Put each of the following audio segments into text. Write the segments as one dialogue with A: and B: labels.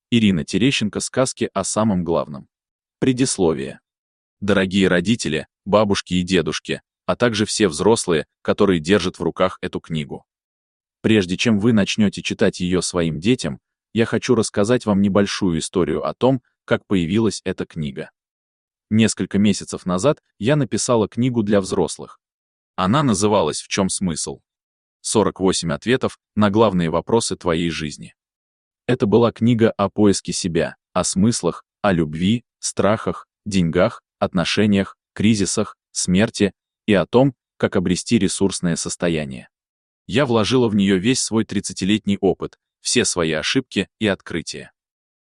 A: Ирина Терещенко. Сказки о самом главном. Предисловие. Дорогие родители, бабушки и дедушки, а также все взрослые, которые держат в руках эту книгу. Прежде чем вы начнете читать ее своим детям, я хочу рассказать вам небольшую историю о том, как появилась эта книга. Несколько месяцев назад я написала книгу для взрослых. Она называлась «В чем смысл?». 48 ответов на главные вопросы твоей жизни. Это была книга о поиске себя, о смыслах, о любви, страхах, деньгах, отношениях, кризисах, смерти и о том, как обрести ресурсное состояние. Я вложила в нее весь свой 30-летний опыт, все свои ошибки и открытия.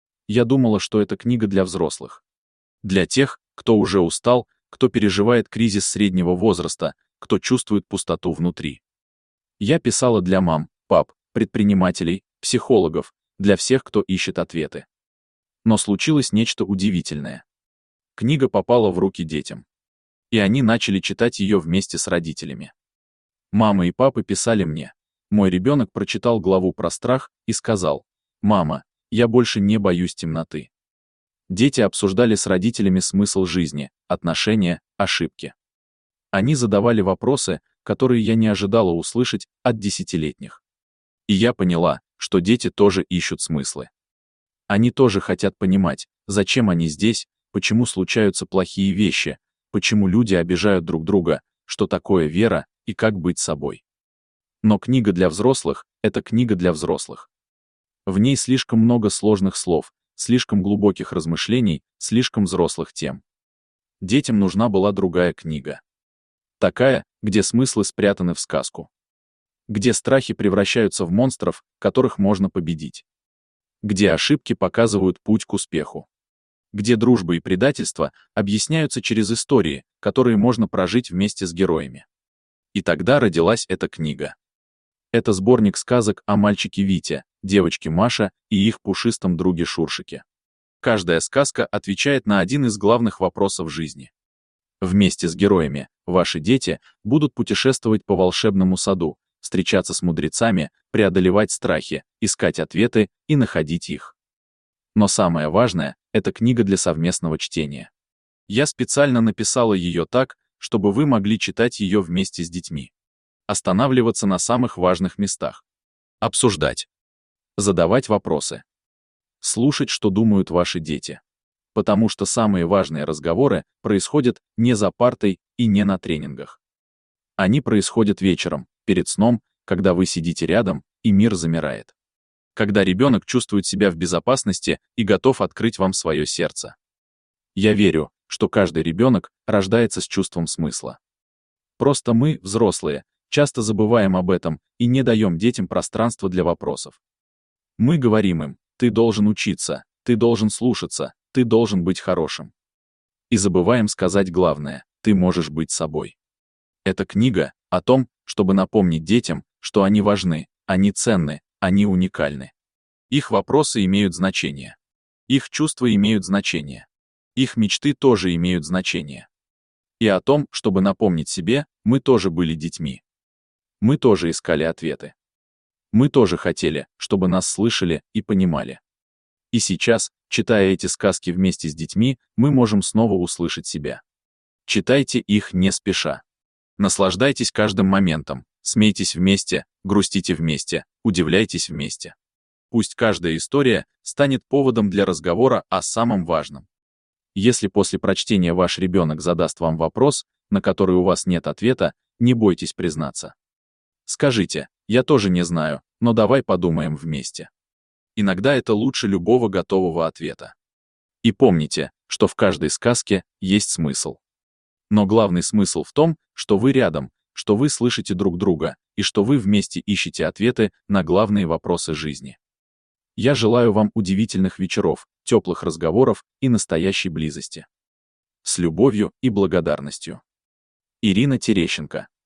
A: Я думала, что это книга для взрослых. Для тех, кто уже устал, кто переживает кризис среднего возраста, кто чувствует пустоту внутри. Я писала для мам, пап, предпринимателей, психологов, для всех, кто ищет ответы. Но случилось нечто удивительное. Книга попала в руки детям. И они начали читать ее вместе с родителями. Мама и папа писали мне. Мой ребенок прочитал главу про страх и сказал: «Мама, я больше не боюсь темноты». Дети обсуждали с родителями смысл жизни, отношения, ошибки. Они задавали вопросы, которые я не ожидала услышать от десятилетних. И я поняла, что дети тоже ищут смыслы. Они тоже хотят понимать, зачем они здесь, почему случаются плохие вещи, почему люди обижают друг друга, что такое вера и как быть собой. Но книга для взрослых — это книга для взрослых. В ней слишком много сложных слов, слишком глубоких размышлений, слишком взрослых тем. Детям нужна была другая книга. Такая, где смыслы спрятаны в сказку. Где страхи превращаются в монстров, которых можно победить. Где ошибки показывают путь к успеху. Где дружба и предательство объясняются через истории, которые можно прожить вместе с героями. И тогда родилась эта книга. Это сборник сказок о мальчике Вите, девочке Маше и их пушистом друге Шуршике. Каждая сказка отвечает на один из главных вопросов жизни. Вместе с героями ваши дети будут путешествовать по волшебному саду, встречаться с мудрецами, преодолевать страхи, искать ответы и находить их. Но самое важное — это книга для совместного чтения. Я специально написала ее так, чтобы вы могли читать ее вместе с детьми. Останавливаться на самых важных местах. Обсуждать. Задавать вопросы. Слушать, что думают ваши дети. Потому что самые важные разговоры происходят не за партой и не на тренингах. Они происходят вечером, перед сном, когда вы сидите рядом, и мир замирает. Когда ребенок чувствует себя в безопасности и готов открыть вам свое сердце. Я верю, что каждый ребенок рождается с чувством смысла. Просто мы, взрослые, часто забываем об этом и не даем детям пространства для вопросов. Мы говорим им: ты должен учиться, ты должен слушаться, ты должен быть хорошим. И забываем сказать главное: ты можешь быть собой. Эта книга о том, чтобы напомнить детям, что они важны, они ценны, они уникальны. Их вопросы имеют значение. Их чувства имеют значение. Их мечты тоже имеют значение. И о том, чтобы напомнить себе, мы тоже были детьми. Мы тоже искали ответы. Мы тоже хотели, чтобы нас слышали и понимали. И сейчас, читая эти сказки вместе с детьми, мы можем снова услышать себя. Читайте их не спеша. Наслаждайтесь каждым моментом, смейтесь вместе, грустите вместе, удивляйтесь вместе. Пусть каждая история станет поводом для разговора о самом важном. Если после прочтения ваш ребенок задаст вам вопрос, на который у вас нет ответа, не бойтесь признаться. Скажите: я тоже не знаю, но давай подумаем вместе. Иногда это лучше любого готового ответа. И помните, что в каждой сказке есть смысл. Но главный смысл в том, что вы рядом, что вы слышите друг друга, и что вы вместе ищете ответы на главные вопросы жизни. Я желаю вам удивительных вечеров, теплых разговоров и настоящей близости. С любовью и благодарностью. Ирина Терещенко.